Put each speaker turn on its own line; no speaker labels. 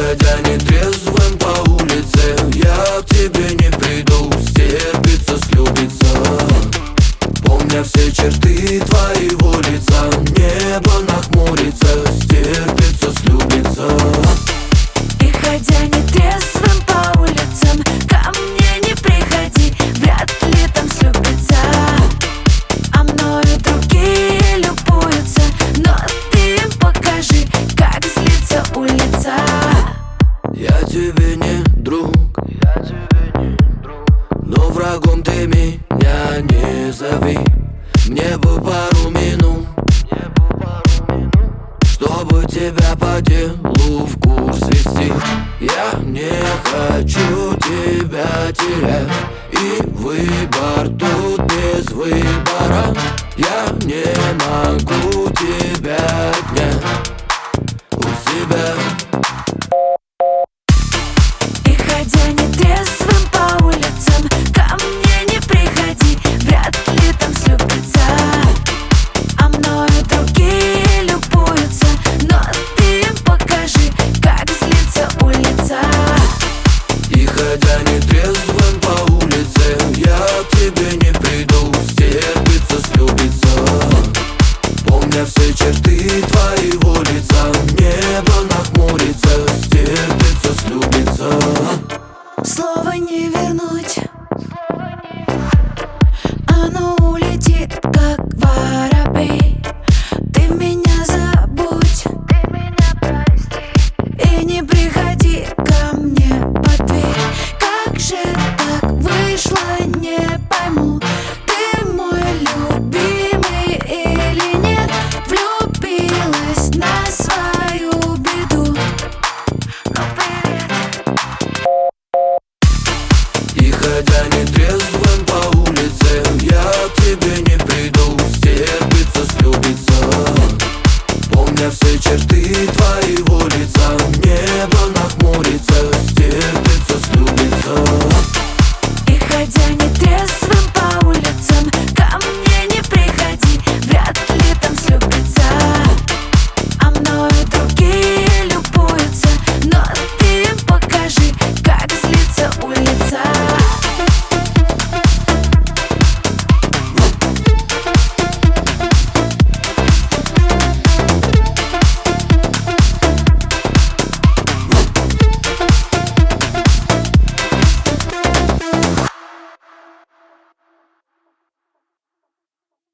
ходя нетрезвым по улице, я к тебе не приду, стерпится, слюбится. Помня все черты твоего лица, небо нахмурится, стерпится, слюбится.
И ходя нетрезвым по улицам, ко мне не приходи, вряд ли там слюбится. А мною другие любуются, но ты им покажи, как злится улица.
Я тебе не друг, но врагом ты меня не зови. Мне бы пару минут, чтобы тебя по делу в курс вести. Я не хочу тебя терять, и выбор тут без выбора. Я не могу тебя отнять у себя.
И ходя нетрезвым по улицам, ко мне не приходи, вряд ли там слюбится. А мною другие любуются, но ты им покажи, как злится улица.
И ходя нетрезвым по улице, я к тебе не приду, стерпится, слюбится. Помня все черты твоего лица, небо нахмурится, стерпится, слюбится.
Слово не вернуть, оно улетит, как ворона.